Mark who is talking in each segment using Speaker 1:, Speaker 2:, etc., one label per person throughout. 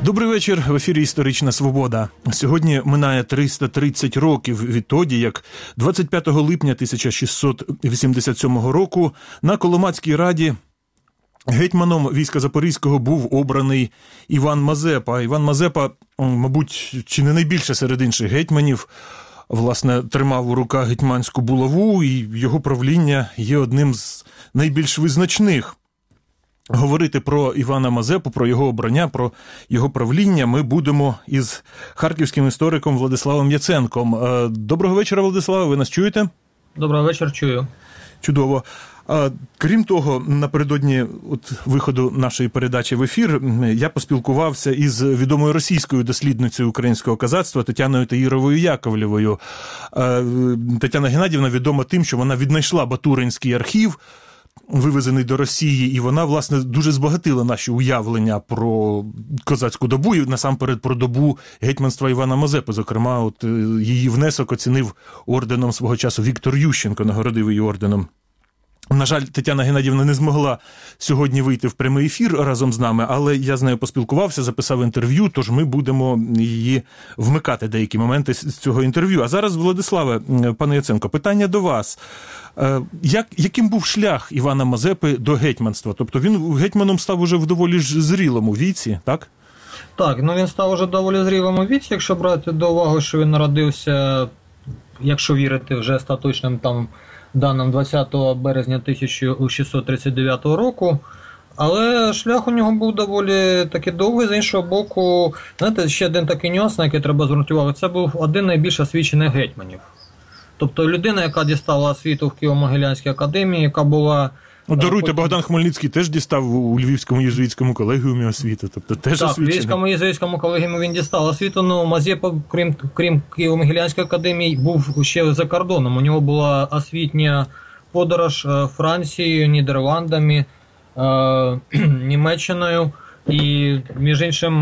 Speaker 1: Добрий вечір, в ефірі «Історична Свобода». Сьогодні минає 330 років відтоді, як 25 липня 1687 року на Коломацькій раді гетьманом війська Запорізького був обраний Іван Мазепа. Іван Мазепа, мабуть, чи не найбільше серед інших гетьманів, власне, тримав у руках гетьманську булаву, і його правління є одним з найбільш визначних. Говорити про Івана Мазепу, про його обрання, про його правління ми будемо із харківським істориком Владиславом Яценком. Доброго вечора, Владиславе, ви нас чуєте?
Speaker 2: Доброго вечора, чую.
Speaker 1: Чудово. Крім того, напередодні виходу нашої передачі в ефір я поспілкувався із відомою російською дослідницею українського козацтва Тетяною Таїровою Яковлєвою. Тетяна Геннадіївна відома тим, що вона віднайшла Батуринський архів, вивезений до Росії, і вона, власне, дуже збагатила наші уявлення про козацьку добу, і насамперед про добу гетьманства Івана Мазепи. Зокрема, її внесок оцінив орденом свого часу Віктор Ющенко, нагородив її орденом. На жаль, Тетяна Геннадіївна не змогла сьогодні вийти в прямий ефір разом з нами, але я з нею поспілкувався, записав інтерв'ю, тож ми будемо її вмикати деякі моменти з цього інтерв'ю. А зараз, Владиславе, пане Яценко, питання до вас. Яким був шлях Івана Мазепи до гетьманства? Тобто він гетьманом став уже в доволі ж зрілому віці, так?
Speaker 2: Так, він став уже в доволі зрілому віці, якщо брати до уваги, що він народився, якщо вірити вже остаточним даним 20 березня 1639 року. Але шлях у нього був доволі таки довгий, з іншого боку, знаєте, ще один такий нюанс, на який треба звернути увагу, це був один найбільш освічених гетьманів. Тобто людина, яка дістала освіту в Києво-Могилянській академії, яка була...
Speaker 1: Даруйте, Богдан Хмельницький теж дістав у Львівському єзуїтському колегіумі освіту, тобто теж освічений. Так, у
Speaker 2: Львівському єзуїтському колегіумі він дістав освіту, але Мазепа, крім Києво-Могилянської академії, був ще за кордоном. У нього була освітня подорож Францією, Нідерландами, Німеччиною, і, між іншим,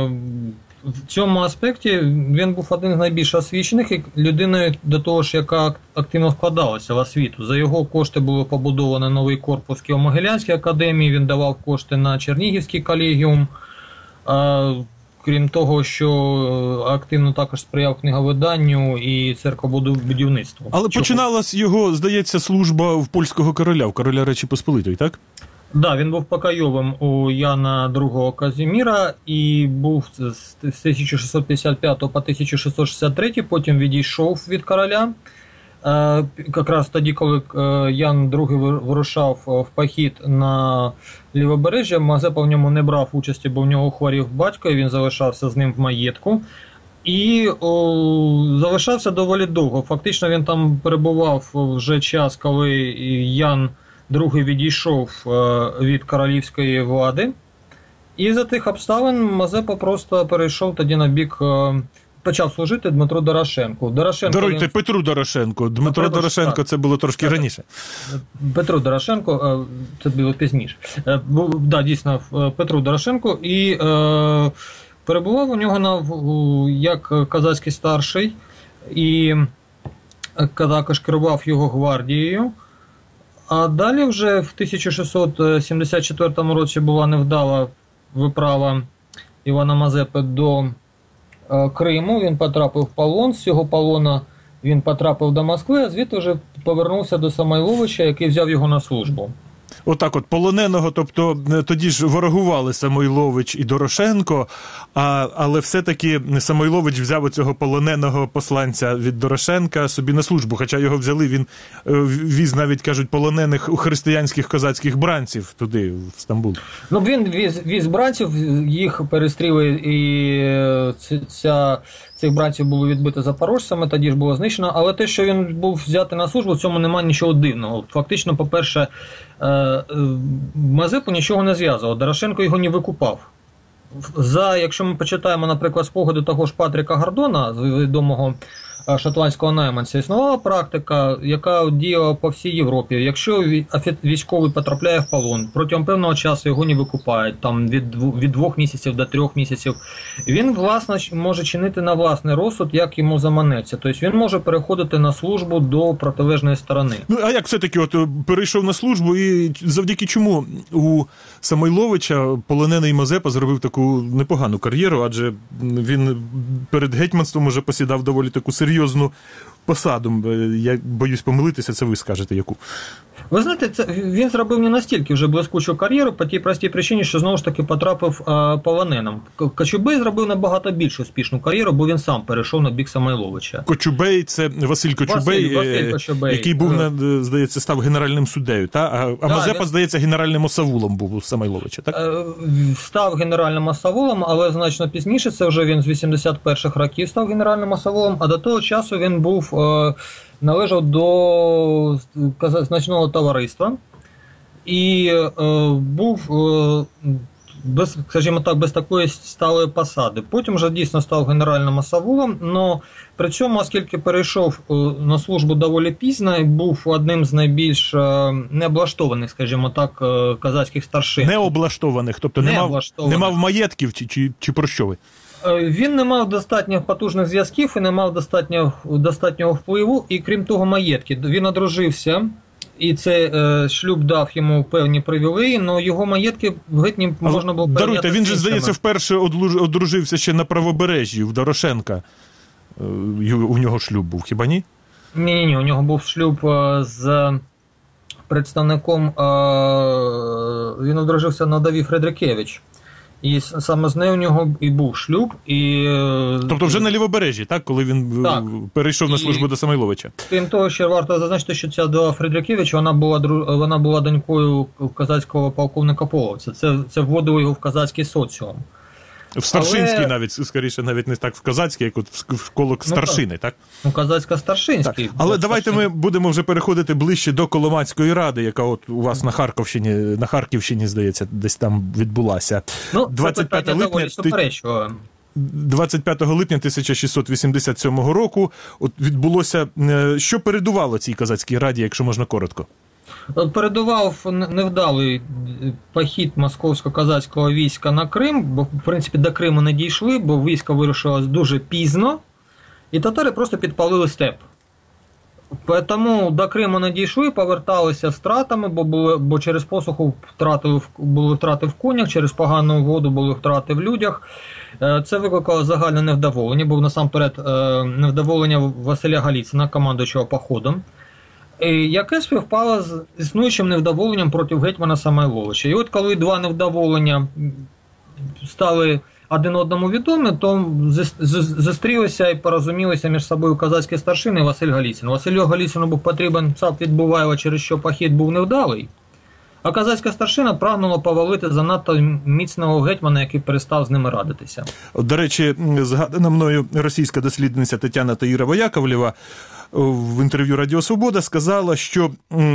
Speaker 2: в цьому аспекті він був один з найбільш освічених, і людиною до того ж, яка активно вкладалася в освіту. За його кошти було побудовано новий корпус Києво-Могилянській академії, він давав кошти на Чернігівський колегіум. Крім того, що активно також сприяв книговиданню і церковобудівництву.
Speaker 1: Але починалась його, здається, служба в польського короля, в короля Речі Посполитої, так?
Speaker 2: Так, він був покойовим у Яна II Казіміра і був з 1655 по 1663, потім відійшов від короля. Якраз тоді, коли Ян II вирушав в похід на Лівобережжя, Мазепа в ньому не брав участі, бо в нього хворів батько, і він залишався з ним в маєтку. І залишався доволі довго. Фактично він там перебував вже час, коли Ян II відійшов від королівської влади. І за тих обставин Мазепа просто перейшов тоді на бік, почав служити Дмитру Дорошенку.
Speaker 1: Даруйте, Петру Дорошенку. Дмитро Дорошенко це було трошки раніше. Петру
Speaker 2: Дорошенко, це було пізніше. Так, дійсно, Петру Дорошенку. І перебував у нього як козацький старший, і також керував його гвардією. А далі вже в 1674 році була невдала виправа Івана Мазепи до Криму. Він потрапив в полон, з цього полона він потрапив до Москви, а звідти вже повернувся до Самойловича, який взяв його на службу.
Speaker 1: Отак полоненого, тобто тоді ж ворогували Самойлович і Дорошенко, але все-таки Самойлович взяв оцього полоненого посланця від Дорошенка собі на службу, хоча його взяли, він віз навіть, кажуть, полонених у християнських козацьких бранців туди, в Стамбул.
Speaker 2: Він віз бранців, їх перестріли, і цих бранців було відбито запорожцями, тоді ж було знищено, але те, що він був взятий на службу, в цьому немає нічого дивного. Фактично, по-перше, Мазепу нічого не зв'язував, Дорошенко його не викупав. Якщо ми почитаємо, наприклад, спогади того ж Патріка Гордона, відомого шотландського найманця. Існувала практика, яка діяла по всій Європі. Якщо військовий потрапляє в полон, протягом певного часу його не викупають, там від 2 місяців до 3 місяців, він, власне, може чинити на власний розсуд, як йому заманеться. Тобто він може переходити на службу до протилежної сторони.
Speaker 1: Ну, а як все-таки перейшов на службу і завдяки чому у Самойловича полонений Мазепа зробив таку непогану кар'єру, адже він перед гетьманством уже посідав доволі таку серйозну посаду. Я боюсь помилитися, це ви скажете, яку.
Speaker 2: Ви знаєте, він зробив не настільки вже блискучу кар'єру по тій простій причині, що знову ж таки потрапив полоненим. Кочубей зробив набагато більш успішну кар'єру, бо він сам перейшов на бік Самойловича.
Speaker 1: Кочубей – це Василь Кочубей, який був, здається, став генеральним суддею, та? А Мазепа, здається, генеральним осавулом був у Самойловича, так?
Speaker 2: Став генеральним осавулом, але значно пізніше, це вже він з 81-х років став генеральним осавулом, а до того часу він був... належав до значного товариства і був, скажімо так, без такої сталої посади. Потім вже дійсно став генеральним осавулом, але при цьому, оскільки перейшов на службу доволі пізно, і був одним з найбільш необлаштованих, скажімо так, козацьких старшин.
Speaker 1: Необлаштованих, тобто не мав маєтків, чи про що ви?
Speaker 2: Він не мав достатньо потужних зв'язків і не мав достатнього впливу, і крім того маєтки. Він одружився, і цей шлюб дав йому певні привілеї, але його маєтки геть не можна було перейняти.
Speaker 1: Даруйте, він же, здається, вперше одружився ще на Правобережжі, в Дорошенка. У нього шлюб був, хіба ні?
Speaker 2: Ні, у нього був шлюб з представником, він одружився на Даві Фредрикевич. І саме з нею у нього і був шлюб.
Speaker 1: Тобто вже на Лівобережжі, так? Коли він перейшов на службу до Самойловича.
Speaker 2: Крім того, ще варто зазначити, що ця Дава Фредрикевич, вона була донькою козацького полковника Половця. Це вводило його в козацький соціум.
Speaker 1: В старшинський навіть, скоріше, навіть не так в козацький, як в коло старшини, так?
Speaker 2: Козацько-старшинський.
Speaker 1: Але давайте ми будемо вже переходити ближче до Коломацької ради, яка от у вас на Харківщині, здається, десь там відбулася. 25 липня 1687 року відбулося, що передувало цій козацькій раді, якщо можна коротко?
Speaker 2: Передував невдалий похід московсько-козацького війська на Крим, бо, в принципі, до Криму не дійшли, бо військо вирушило дуже пізно, і татари просто підпалили степ. Тому до Криму не дійшли, поверталися втратами, бо через посуху були втрати в конях, через погану воду були втрати в людях. Це викликало загальне невдоволення, був насамперед невдоволення Василя Голіцина, командуючого походом, яке співпало з існуючим невдоволенням проти гетьмана Самойловича. І от коли два невдоволення стали один одному відомі, то зустрілися і порозумілися між собою козацькі старшини і Василь Голіцин. Василю Голіцину був потрібен цап Відбуваєва, через що похід був невдалий, а козацька старшина прагнула повалити занадто міцного гетьмана, який перестав з ними радитися.
Speaker 1: До речі, згадана мною російська дослідниця Тетяна Таїрова-Яковлєва в інтерв'ю Радіо Свобода сказала, що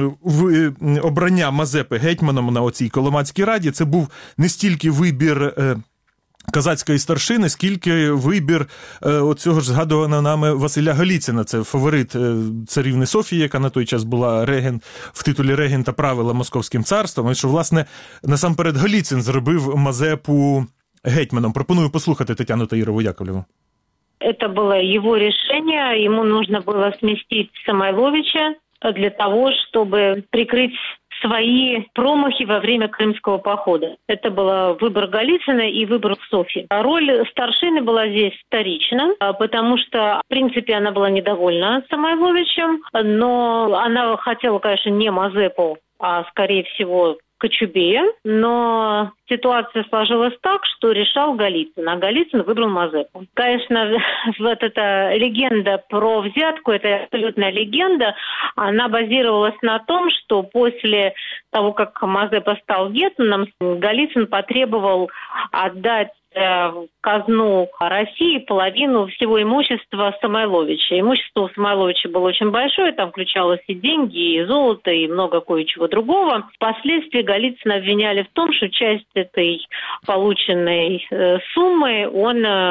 Speaker 1: обрання Мазепи гетьманом на оцій Коломацькій раді це був не стільки вибір козацької старшини, скільки вибір оцього ж згадуваного нами Василя Голіцина. Це фаворит царівни Софії, яка на той час була в титулі регента правила Московським царством. І що, власне, насамперед Голіцин зробив Мазепу гетьманом. Пропоную послухати Тетяну Таїрову-Яковлєву.
Speaker 3: Это было его решение. Ему нужно было сместить Самойловича для того, чтобы прикрыть свои промахи во время Крымского похода. Это был выбор Голицына и выбор Софьи. Роль старшины была здесь вторична, потому что, в принципе, она была недовольна Самойловичем, но она хотела, конечно, не Мазепу, а, скорее всего, Кочубея, но ситуация сложилась так, что решал Голицын, а Голицын выбрал Мазепу. Конечно, вот эта легенда про взятку, это абсолютная легенда, она базировалась на том, что после того, как Мазепа стал гетманом, Голицын потребовал отдать в казну России половину всего имущества Самойловича. Имущество у Самойловича было очень большое, там включалось и деньги, и золото, и много кое-чего другого. Впоследствии Голицына обвиняли в том, что часть этой полученной суммы он,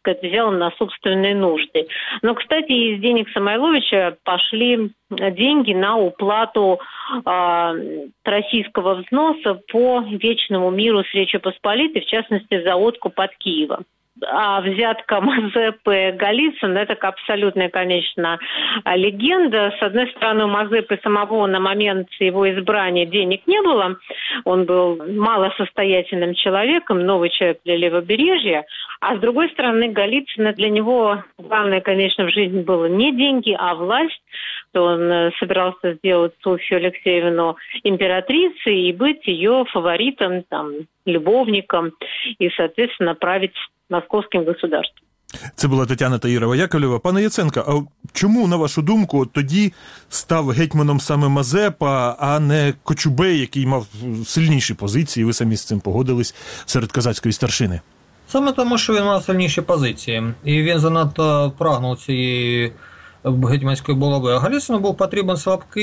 Speaker 3: сказать, взял на собственные нужды. Но, кстати, из денег Самойловича пошли деньги на уплату российского взноса по вечному миру с Речью Посполитой, в частности, за откуп под Киева. А взятка Мазепы Голицына – это абсолютная, конечно, легенда. С одной стороны, у Мазепы самого на момент его избрания денег не было. Он был малосостоятельным человеком, новый человек для Левобережья. А с другой стороны, Голицына, для него главное, конечно, в жизни было не деньги, а власть. Он собирался сделать Софью Алексеевну императрицей и быть ее фаворитом, там, любовником и, соответственно, править московським государством.
Speaker 1: Це була Тетяна Таїрова-Яковлєва. Пане Яценко, а чому, на вашу думку, тоді став гетьманом саме Мазепа, а не Кочубей, який мав сильніші позиції, ви самі з цим погодились, серед козацької старшини?
Speaker 2: Саме тому, що він мав сильніші позиції, і він занадто прагнув цієї гетьманської булави. А Голіцину був потрібен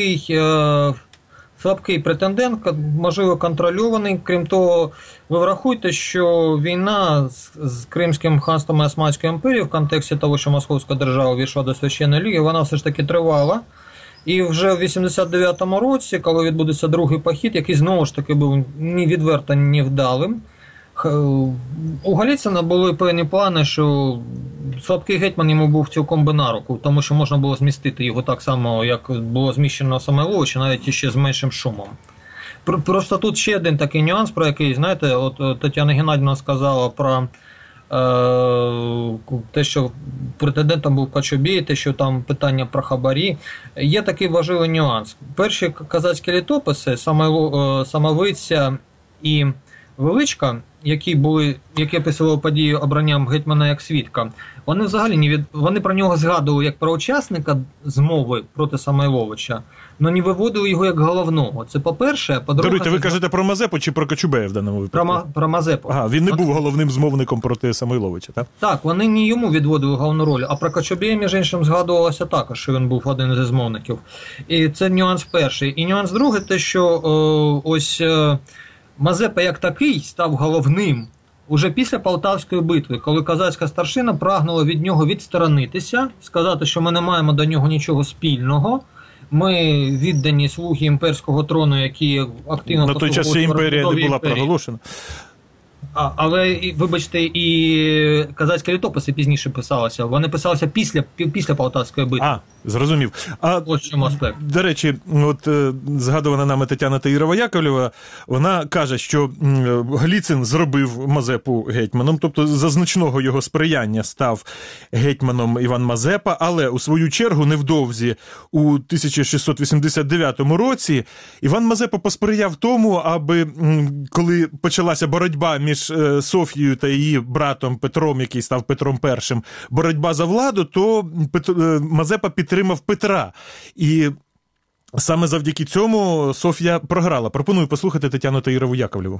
Speaker 2: слабкий претендент, можливо, контрольований. Крім того, ви врахуйте, що війна з Кримським ханством і Османською імперією в контексті того, що Московська держава війшла до Священної Ліги, вона все ж таки тривала. І вже в 89-му році, коли відбудеться другий похід, який знову ж таки був ні відверто невдалим, у Голіцина були певні плани, що слабкий гетьман йому був цілком би на руку, тому що можна було змістити його так само, як було зміщено Самойловича, навіть іще з меншим шумом. Просто тут ще один такий нюанс, про який, знаєте, от Тетяна Геннадіївна сказала про те, що претендентом був Кочубей, те, що там питання про хабарі. Є такий важливий нюанс. Перші козацькі літописи, Самовиця і Величка, які описували події обранням гетьмана як свідка, вони взагалі вони про нього згадували як про учасника змови проти Самойловича, але не виводили його як головного. Це по-перше. По-друге,
Speaker 1: Даруйте, ви кажете про Мазепу чи про Кочубея в даному випадку?
Speaker 2: Про Мазепу.
Speaker 1: Ага, він не був головним змовником проти Самойловича, так?
Speaker 2: Так, вони не йому відводили головну роль, а про Кочубея, між іншим, згадувалося також, що він був один зі змовників. І це нюанс перший. І нюанс другий, те, що Мазепа як такий став головним уже після Полтавської битви, коли козацька старшина прагнула від нього відсторонитися, сказати, що ми не маємо до нього нічого спільного, ми віддані слуги імперського трону, які активно...
Speaker 1: На той час ще імперія не була проголошена.
Speaker 2: Але, вибачте, і козацькі літописи пізніше писалися. Вони писалися після Полтавської битви.
Speaker 1: Зрозумів.
Speaker 2: Ось чому аспект.
Speaker 1: До речі, от згадувана нами Тетяна Таїрова-Яковлєва, вона каже, що Голіцин зробив Мазепу гетьманом, тобто за значного його сприяння став гетьманом Іван Мазепа, але у свою чергу невдовзі у 1689 році Іван Мазепа посприяв тому, аби коли почалася боротьба між Софією та її братом Петром, який став Петром І, боротьба за владу, то Мазепа підтримав Петра. І саме завдяки цьому Софія програла. Пропоную послухати Тетяну Таїрову-Яковлєву.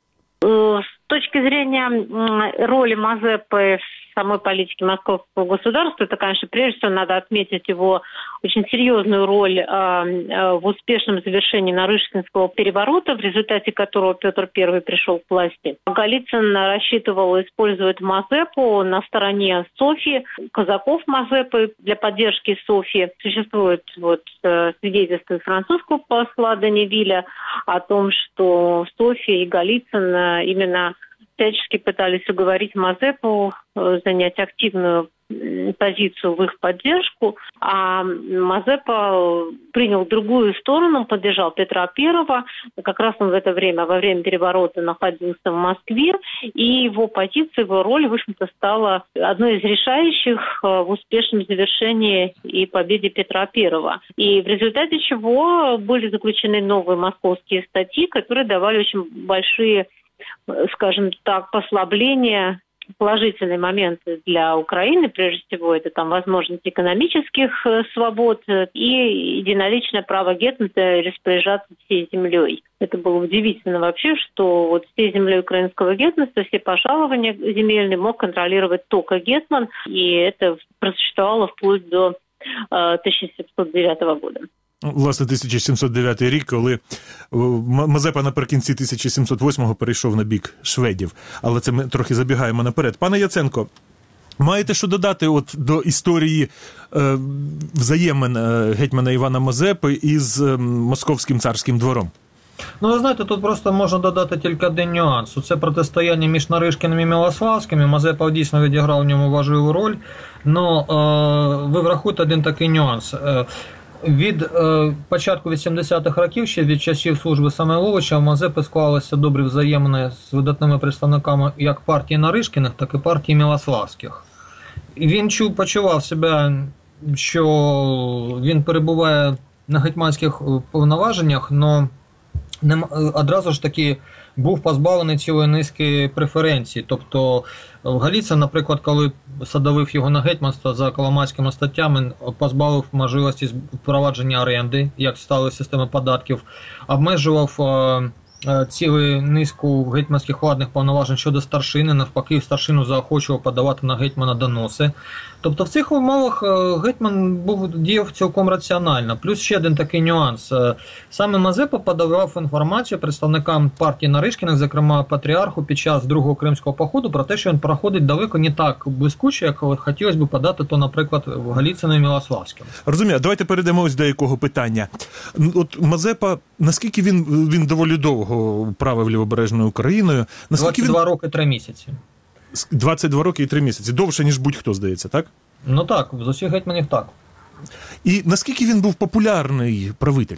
Speaker 3: С точки зрения роли Мазепы в самой политике московского государства, это, конечно, прежде всего надо отметить его очень серьезную роль в успешном завершении Нарышкинского переворота, в результате которого Петр I пришел к власти. Голицын рассчитывал использовать Мазепу на стороне Софьи, казаков Мазепы для поддержки Софьи. Существует свидетельство французского посла Данивиля о том, что Софья и Голицын именно всячески пытались уговорить Мазепу занять активную позицию в их поддержку, а Мазепа принял другую сторону, поддержал Петра I. Как раз он в это время, во время переворота, находился в Москве, и его позиция, его роль, в общем-то, стала одной из решающих в успешном завершении и победе Петра I. И в результате чего были заключены новые московские статьи, которые давали очень большие, скажем так, послабления, положительные моменты для Украины, прежде всего, это там возможность экономических свобод и единоличное право гетмана распоряжаться всей землей. Это было удивительно вообще, что вот всей землей украинского гетманства, все пожалования земельные мог контролировать только гетман, и это просуществовало вплоть до 1709 года.
Speaker 1: Власне, 1709 рік, коли Мазепа наприкінці 1708-го перейшов на бік шведів. Але це ми трохи забігаємо наперед. Пане Яценко, Маєте що додати от до історії взаємин гетьмана Івана Мазепи із Московським царським двором?
Speaker 2: Ну, ви знаєте, тут просто можна додати тільки один нюанс. Це протистояння між Наришкіним і Милославським. Мазепа дійсно відіграв в ньому важливу роль. Но ви врахуйте один такий нюанс. Від початку 80-х років, ще від часів служби Самойловича, в Мазепи склалися добрі взаємини з видатними представниками як партії Наришкіних, так і партії Милославських. І він почував себе, що він перебуває на гетьманських повноваженнях, але одразу ж таки був позбавлений цілої низки преференцій. Тобто Голіцин, наприклад, коли садовив його на гетьманство за коломайськими статтями, позбавив можливості впровадження оренди, як стали системи податків, обмежував цілу низку гетьманських владних повноважень щодо старшини, навпаки, старшину заохочував подавати на гетьмана доноси. Тобто в цих умовах гетьман діяв цілком раціонально. Плюс ще один такий нюанс. Саме Мазепа подавав інформацію представникам партії Наришкіних, зокрема патріарху, під час Другого Кримського походу, про те, що він проходить далеко не так блискуче, як хотілося б подати, то, наприклад, Голіцину і Милославським.
Speaker 1: Розумію. Давайте перейдемо ось до якого питання. От Мазепа, наскільки він доволі довго правив Лівобережною Україною?
Speaker 2: 22 роки 3 місяці.
Speaker 1: 22 роки і 3 місяці. Довше, ніж будь-хто, здається, так?
Speaker 2: Ну так, з усіх гетьманів так.
Speaker 1: І наскільки він був популярний правитель?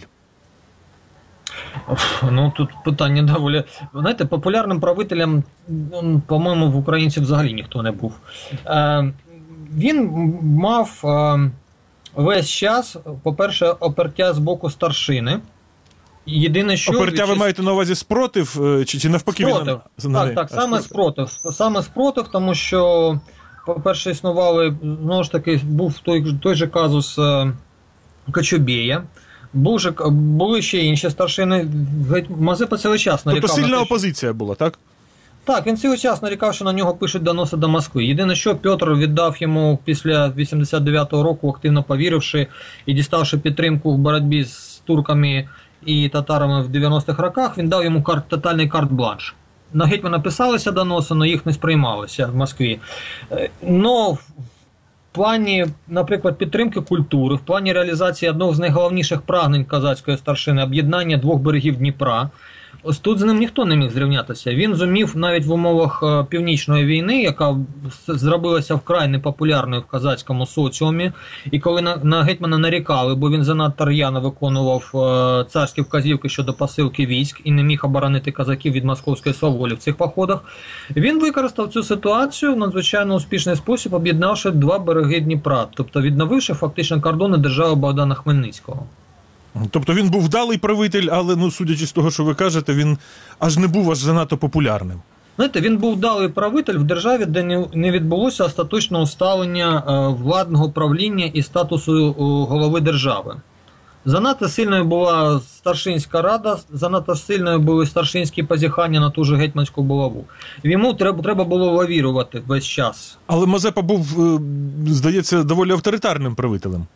Speaker 2: Ну, тут питання доволі... Знаєте, популярним правителем, по-моєму, в українців взагалі ніхто не був. Він мав весь час, по-перше, опертя з боку старшини. Єдине, що...
Speaker 1: Опертя ви маєте на увазі спротив, чи навпаки?
Speaker 2: Спротив. Так, саме спротив, тому що, по-перше, існували, знову ж таки, був той же казус Кочубея, були ще інші старшини, Мазепа цілий час нарікав.
Speaker 1: Тобто сильна опозиція була, так?
Speaker 2: Так, він цілий час нарікав, що на нього пишуть доноси до Москви. Єдине, що Петр віддав йому після 89-го року, активно повіривши і діставши підтримку в боротьбі з турками і татарами в 90-х роках, він дав йому тотальний карт-бланш. На гетьмана писалися доноси, але їх не сприймалося в Москві. Но в плані, наприклад, підтримки культури, в плані реалізації одного з найголовніших прагнень козацької старшини – об'єднання двох берегів Дніпра, ось тут з ним ніхто не міг зрівнятися. Він зумів навіть в умовах Північної війни, яка зробилася вкрай непопулярною в козацькому соціумі, і коли на гетьмана нарікали, бо він занадто р'яно виконував царські вказівки щодо посилки військ і не міг оборонити козаків від московської сваволі в цих походах, він використав цю ситуацію в надзвичайно успішний спосіб, об'єднавши два береги Дніпра, тобто відновивши фактично кордони держави Богдана Хмельницького.
Speaker 1: Тобто він був вдалий правитель, але, ну, судячи з того, що ви кажете, він не був занадто популярним.
Speaker 2: Знаєте, він був вдалий правитель в державі, де не відбулося остаточного усталення владного правління і статусу голови держави. Занадто сильною була старшинська рада, занадто сильною були старшинські позіхання на ту же гетьманську булаву. Йому треба було лавірувати весь час.
Speaker 1: Але Мазепа був, здається, доволі авторитарним правителем.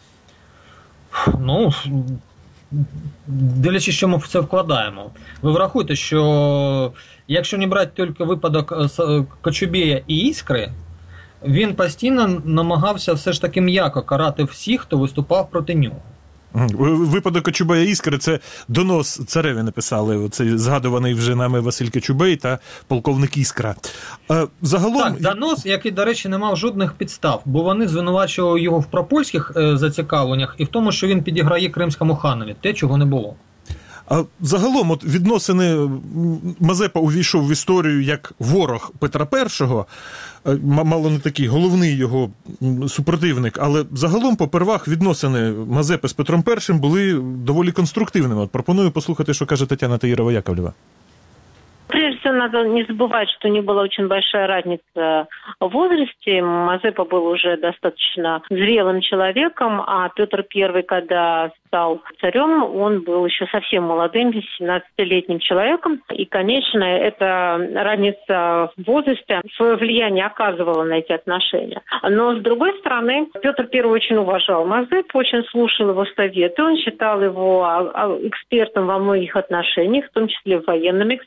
Speaker 2: Ну, дивлячись, що ми в це вкладаємо. Ви врахуйте, що якщо не брати тільки випадок Кочубея і Іскри, він постійно намагався все ж таки м'яко карати всіх, хто виступав проти нього.
Speaker 1: Випадок Кочубея і Іскри – це донос цареві написали, цей згадуваний вже нами Василь Кочубей та полковник Іскра. Загалом...
Speaker 2: Так, донос, який, до речі, не мав жодних підстав, бо вони звинувачували його в пропольських зацікавленнях і в тому, що він підіграє кримському ханові, те, чого не було.
Speaker 1: А загалом от відносини Мазепа увійшов в історію як ворог Петра І, мало не такий головний його супротивник, але загалом попервах відносини Мазепи з Петром І були доволі конструктивними. От пропоную послухати, що каже Тетяна Таїрова-Яковлєва.
Speaker 3: Прежде всего, надо не забывать, что не была очень большая разница в возрасте. Мазепа был уже достаточно зрелым человеком, а Петр I, когда стал царем, он был еще совсем молодым, 17-летним человеком. И, конечно, эта разница в возрасте свое влияние оказывала на эти отношения. Но, с другой стороны, Петр I очень уважал Мазепу, очень слушал его советы. Он считал его экспертом во многих отношениях, в том числе военным экспертом,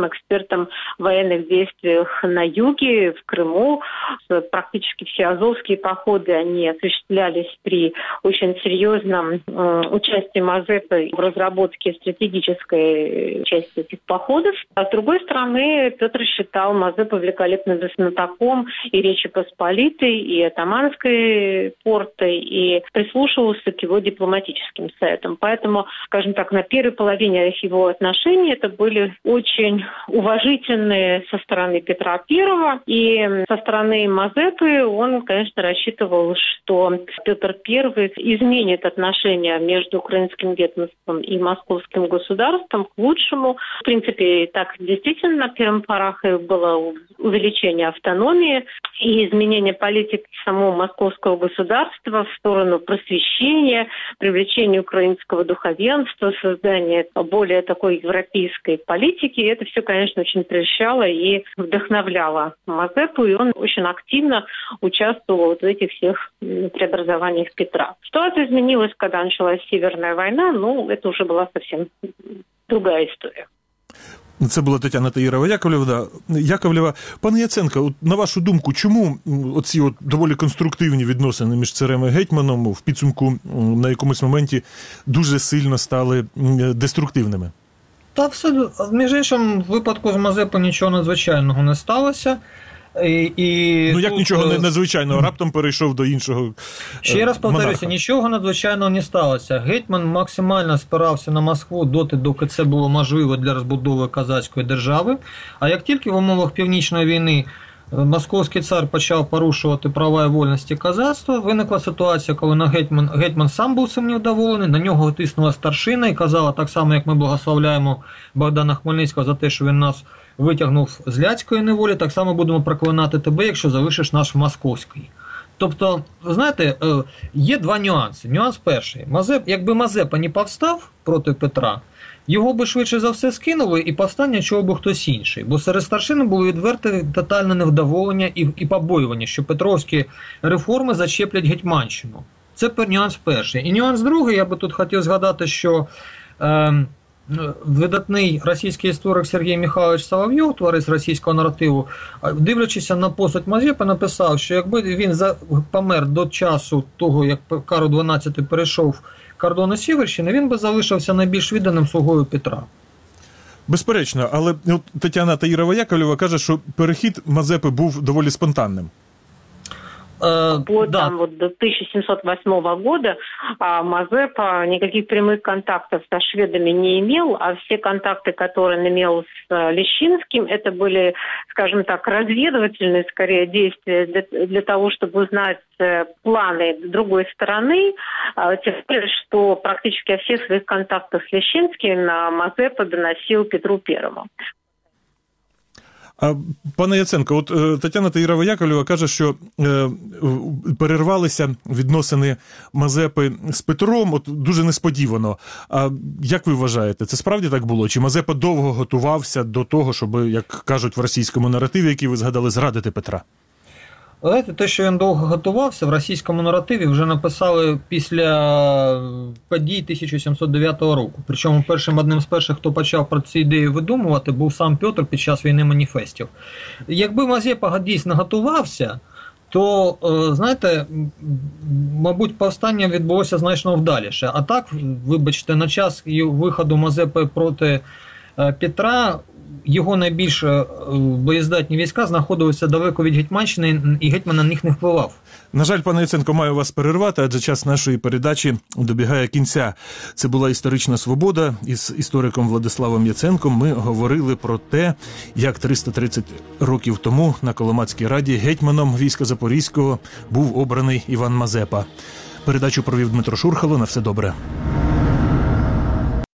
Speaker 3: крупнейшим экспертом в военных действиях на юге, в Крыму. Практически все азовские походы, они осуществлялись при очень серьезном участии Мазепы в разработке стратегической части этих походов. А с другой стороны, Петр считал Мазепу великолепным знатоком и Речи Посполитой, и Атаманской порты, и прислушивался к его дипломатическим советам. Поэтому, скажем так, на первой половине его отношений это были очень уважительные со стороны Петра I, и со стороны Мазепы он, конечно, рассчитывал, что Петр I изменит отношения между украинским ведомством и московским государством к лучшему. В принципе, так действительно на первых порах было увеличение автономии и изменение политики самого московского государства в сторону просвещения, привлечения украинского духовенства, создания более такой европейской политики. И это все, конечно, очень прельщало и вдохновляло Мазепу, и он очень активно участвовал в этих всех преобразованиях Петра. Ситуация изменилась, когда началась Северная война, это уже была совсем другая історія.
Speaker 1: Це була Тетяна Таїрова Яковлєва. Пане Яценко, на вашу думку, чому оці доволі конструктивні відносини між царем і гетьманом в підсумку на якомусь моменті дуже сильно стали деструктивними?
Speaker 2: Та все, між іншим, в випадку з Мазепи нічого надзвичайного не сталося.
Speaker 1: Як тут, нічого надзвичайного, раптом перейшов до іншого
Speaker 2: Ще раз повторюся, нічого надзвичайного не сталося. Гетьман максимально спирався на Москву доки це було можливо для розбудови козацької держави. А як тільки в умовах Північної війни московський цар почав порушувати права і вольності козацтва, виникла ситуація, коли гетьман сам був цим невдоволений, на нього тиснула старшина і казала, так само, як ми благословляємо Богдана Хмельницького за те, що він нас витягнув з ляцької неволі, так само будемо проклинати тебе, якщо залишиш нас в московській. Тобто, ви знаєте, є два нюанси. Нюанс перший. Якби Мазепа не повстав проти Петра, його би швидше за все скинули і повстання чого би хтось інший. Бо серед старшин було відверте тотальне невдоволення і побоювання, що петровські реформи зачеплять Гетьманщину. Це нюанс перший. І нюанс другий, я би тут хотів згадати, що видатний російський історик Сергій Михайлович Соловйов, творець російського наративу, дивлячись на постать Мазепи, написав, що якби він помер до часу того, як Карл XII перейшов кордони Сіверщини, він би залишився найбільш відданим слугою Петра.
Speaker 1: Безперечно, але Тетяна Таїрова Яковлєва каже, що перехід Мазепи був доволі спонтанним.
Speaker 3: До 1708 года Мазепа никаких прямых контактов со шведами не имел, а все контакты, которые он имел с Лещинским, это были, скажем так, разведывательные, скорее, действия для того, чтобы узнать планы другой стороны, тем более, что практически о всех своих контактах с Лещинским Мазепа доносил Петру Первому.
Speaker 1: Пане Яценко, Тетяна Таїрова Яковлєва каже, що перервалися відносини Мазепи з Петром дуже несподівано. А як ви вважаєте, це справді так було? Чи Мазепа довго готувався до того, щоб, як кажуть в російському наративі, який ви згадали, зрадити Петра?
Speaker 2: Знаєте, те, що він довго готувався, в російському наративі вже написали після подій 1709 року. Причому одним з перших, хто почав про ці ідеї видумувати, був сам Петр під час війни маніфестів. Якби Мазепа дійсно готувався, то, знаєте, мабуть, повстання відбулося значно вдаліше. А так, вибачте, на час виходу Мазепи проти Петра його найбільш боєздатні війська знаходилися далеко від Гетьманщини, і гетьман на них не впливав.
Speaker 1: На жаль, пане Яценко, маю вас перервати, адже час нашої передачі добігає кінця. Це була «Історична свобода». Із істориком Владиславом Яценком ми говорили про те, як 330 років тому на Коломацькій раді гетьманом війська Запорізького був обраний Іван Мазепа. Передачу провів Дмитро Шурхало. На все добре.